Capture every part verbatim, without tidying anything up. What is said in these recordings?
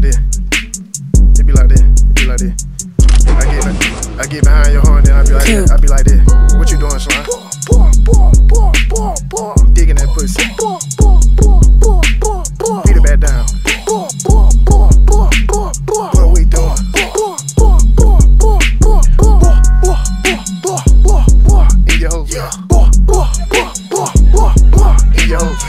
this. It be like this. It be like this. I get, I get behind your horn, then I be like this. I be like this. What you doing, Slime? Digging that pussy. Beat it back down. What we doing? In your hole. In your hole.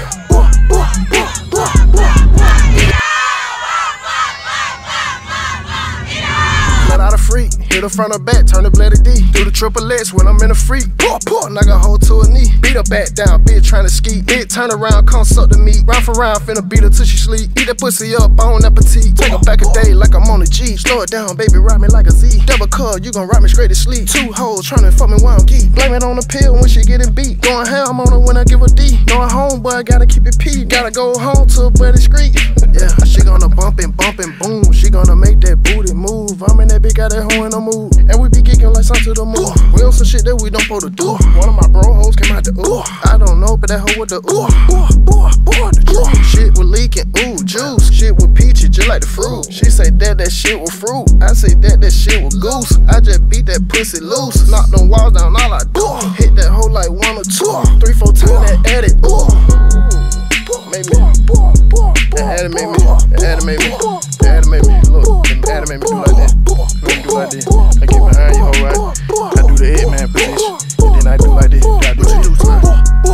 Let out a freak. Hit her front or back, turn the bloody D. Do the triple X when I'm in a freak. Poor, poor, knock a hoe to a knee. Beat her back down, bitch tryna ski. Bitch turn around, come suck the meat. Round for round, finna beat her till she sleep. Eat that pussy up, on appetite. Take her back a day like I'm on a G. Slow it down, baby, ride me like a Z. Double cup, you gon' ride me straight to sleep. Two hoes tryna fuck me while I'm geek. Blame it on the pill when she getting beat. Going ham on her when I give her D. Going home, boy, gotta keep it P. Gotta go home to a buddy street. Yeah, she gonna bump and bump and boom. She gonna make that booty move. I'm in that bitch, got that hoe in the mood. And we be geeking like something to the moon. We on some shit that we don't supposed to do. One of my bro hoes came out the ooh. I don't know, but that hoe with the ooh. Shit was leaking, ooh, juice. Shit was peachy, just like the fruit. She say that that shit was fruit. I say that that shit was goose. I just beat that pussy loose. Knock them walls down, all I do. Hit that hoe like one or two. Three, four times that edit, ooh. Make me, that animate me, that animate me, that animate me. Look, that animate me do like that. Let me do like this. I get behind you, hoe right. I do the head man position. And then I do like this. I do what you do, man.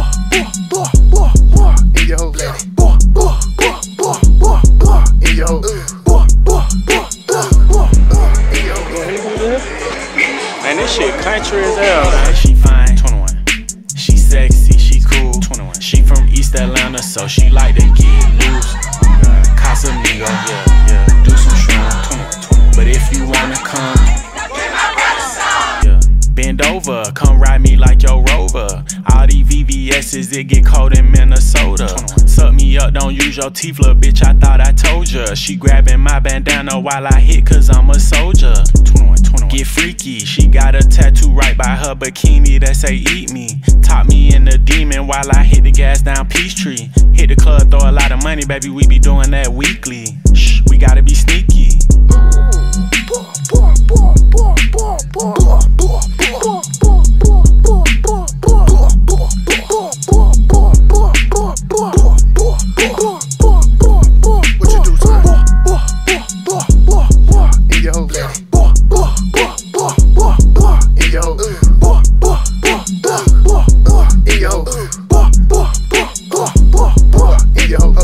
In your hoe. In your hoe. Man, this shit country as hell, man. She fine, twenty-one. She sexy, she cool, twenty-one. She from East Atlanta, so she like to get loose. Casamigo, yeah, yeah. Do some shroom, twenty-one, twenty-one. But if you wanna come, yeah. Bend over, come ride me like your Rover. All these V V S's, it get cold in Minnesota. Suck me up, don't use your teeth, little bitch, I thought I told ya. She grabbing my bandana while I hit, cause I'm a soldier. Get freaky, she got a tattoo right by her bikini that say eat me. Top me in the demon while I hit the gas down Peachtree. Hit the club, throw a lot of money, baby, we be doing that weekly. Shh, we gotta be sneaky. What you do, son? In your hole. In your hole. In your hole. In your hole.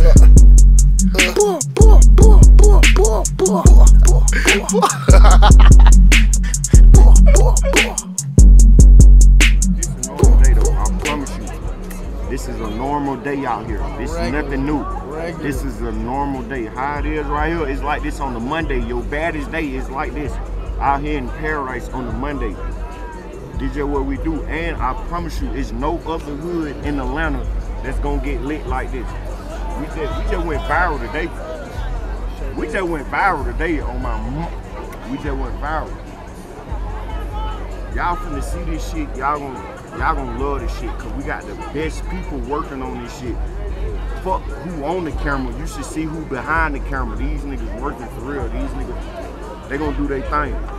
This is a normal day out here. This is nothing new. This is a normal day. How it is right here, it's like this on the Monday. Your baddest day is like this out here in Paradise on the Monday. This is what we do, and I promise you, it's no other hood in Atlanta that's gonna get lit like this. We just, we just went viral today. We just went viral today on my m We just went viral. Y'all finna see this shit, y'all gonna y'all gonna love this shit, cause we got the best people working on this shit. Fuck who on the camera, you should see who behind the camera. These niggas working for real. These niggas, they gonna do their thing.